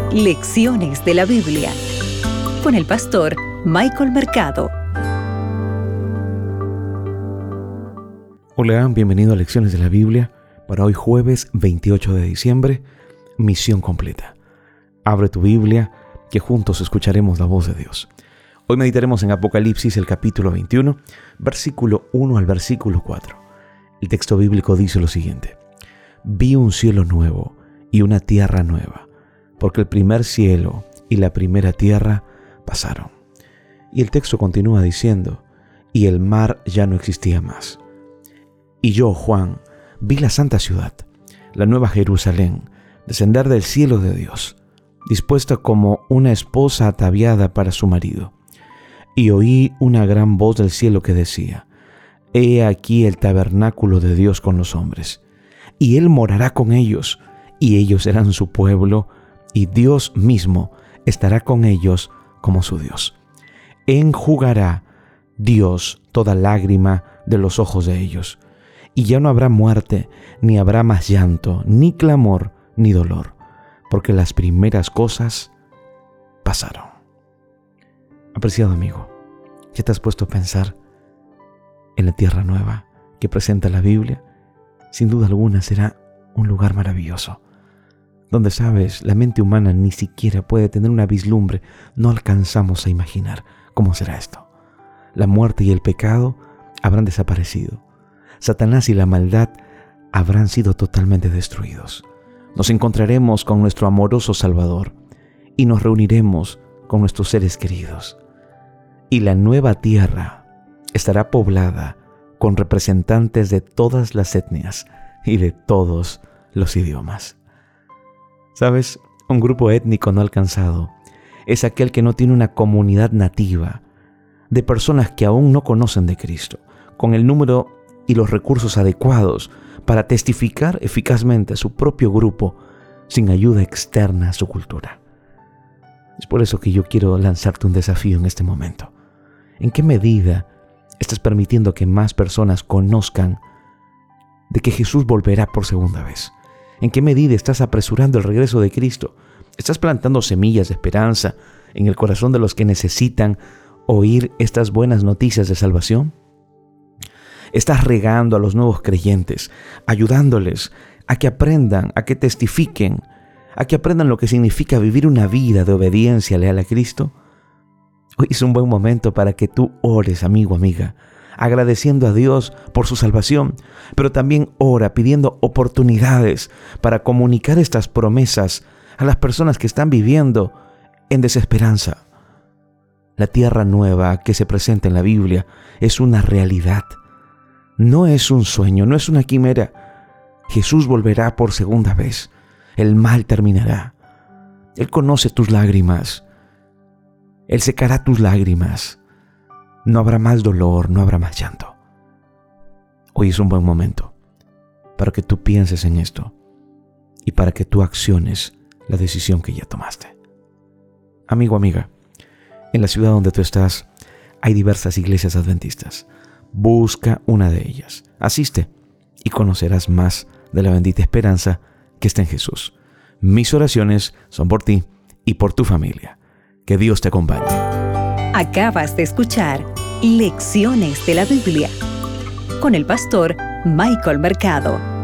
Lecciones de la Biblia con el pastor Michael Mercado. Hola, bienvenido a Lecciones de la Biblia para hoy jueves 28 de diciembre, misión completa. Abre tu Biblia, que juntos escucharemos la voz de Dios. Hoy meditaremos en Apocalipsis, el capítulo 21, versículo 1 al versículo 4. El texto bíblico dice lo siguiente: Vi un cielo nuevo y una tierra nueva, porque el primer cielo y la primera tierra pasaron. Y el texto continúa diciendo: y el mar ya no existía más. Y yo, Juan, vi la santa ciudad, la nueva Jerusalén, descender del cielo de Dios, dispuesta como una esposa ataviada para su marido. Y oí una gran voz del cielo que decía: He aquí el tabernáculo de Dios con los hombres, y Él morará con ellos, y ellos serán su pueblo, y Dios mismo estará con ellos como su Dios. Enjugará Dios toda lágrima de los ojos de ellos, y ya no habrá muerte, ni habrá más llanto, ni clamor, ni dolor, porque las primeras cosas pasaron. Apreciado amigo, ¿ya te has puesto a pensar en la tierra nueva que presenta la Biblia? Sin duda alguna será un lugar maravilloso, donde, sabes, la mente humana ni siquiera puede tener una vislumbre. No alcanzamos a imaginar cómo será esto. La muerte y el pecado habrán desaparecido. Satanás y la maldad habrán sido totalmente destruidos. Nos encontraremos con nuestro amoroso Salvador y nos reuniremos con nuestros seres queridos. Y la nueva tierra estará poblada con representantes de todas las etnias y de todos los idiomas. ¿Sabes? Un grupo étnico no alcanzado es aquel que no tiene una comunidad nativa de personas que aún no conocen de Cristo, con el número y los recursos adecuados para testificar eficazmente a su propio grupo sin ayuda externa a su cultura. Es por eso que yo quiero lanzarte un desafío en este momento. ¿En qué medida estás permitiendo que más personas conozcan de que Jesús volverá por segunda vez? ¿En qué medida estás apresurando el regreso de Cristo? ¿Estás plantando semillas de esperanza en el corazón de los que necesitan oír estas buenas noticias de salvación? ¿Estás regando a los nuevos creyentes, ayudándoles a que aprendan, a que testifiquen, a que aprendan lo que significa vivir una vida de obediencia leal a Cristo? Hoy es un buen momento para que tú ores, amigo, amiga, agradeciendo a Dios por su salvación, pero también ora pidiendo oportunidades para comunicar estas promesas a las personas que están viviendo en desesperanza. La tierra nueva que se presenta en la Biblia es una realidad. No es un sueño, no es una quimera. Jesús volverá por segunda vez. El mal terminará. Él conoce tus lágrimas. Él secará tus lágrimas. No habrá más dolor, no habrá más llanto. Hoy es un buen momento para que tú pienses en esto y para que tú acciones la decisión que ya tomaste. Amigo, amiga, en la ciudad donde tú estás hay diversas iglesias adventistas. Busca una de ellas, asiste y conocerás más de la bendita esperanza que está en Jesús. Mis oraciones son por ti y por tu familia. Que Dios te acompañe. Acabas de escuchar Lecciones de la Biblia con el pastor Michael Mercado.